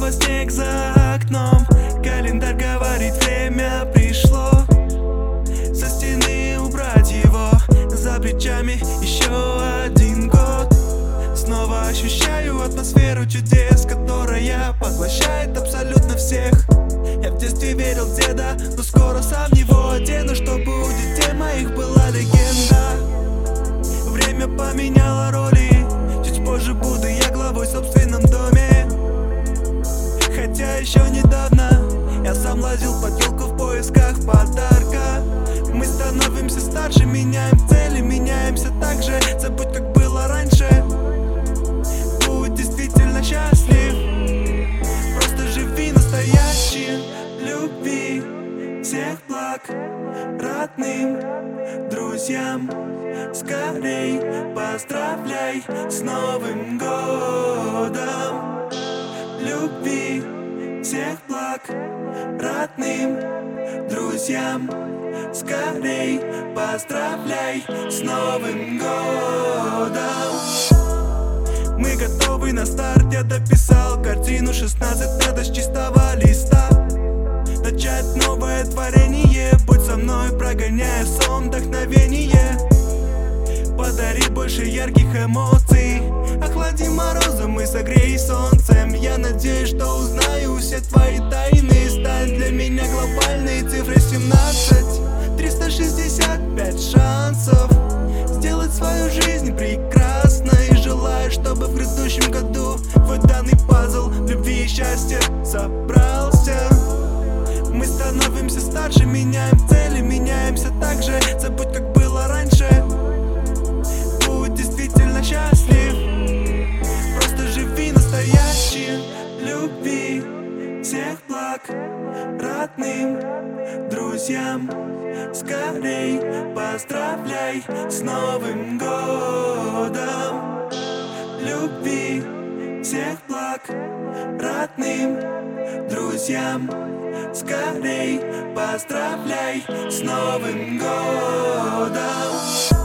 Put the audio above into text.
снова снег за окном. Календарь говорит, время пришло. Со стены убрать его, за плечами еще один год. Снова ощущаю атмосферу чудес, которая поглощает абсолютно всех. Я в детстве верил в деда, но скоро сам его одену. Что будет, тема их была легенда. Время поменяло роли, чуть позже буду я главой в собственном доме. Хотя еще недавно я сам лазил под елку в поисках подарка. Мы становимся старше, меняем цели, меняемся так же. Забудь, как было раньше. Будь действительно счастлив, просто живи настоящим. Любви, всех благ, родным, друзьям. Скорей поздравляй с Новым годом. Любви, всех благ, родным, друзьям. Скорей поздравляй с Новым годом. Мы готовы на старт, я дописал картину 16 лет с чистого листа. Начать новое творение, будь со мной, прогоняя сон, вдохновение. Подари больше ярких эмоций, охлади морозом и согрей солнцем. Я надеюсь, что узнаю все твои тайны. Стань для меня глобальной цифрой 17. 365 шансов сделать свою жизнь прекрасной. Желаю, чтобы в грядущем году твой данный пазл любви и счастья собрался. Мы становимся старше, меняем цели, меняемся так же. Забудь, как было раньше. Будь действительно счастлив, просто живи настоящим. Любви, всех благ, родным, друзьям. Скорей поздравляй с Новым годом. Любви, всех благ, родным, друзьям. Скорей поздравляй с Новым годом.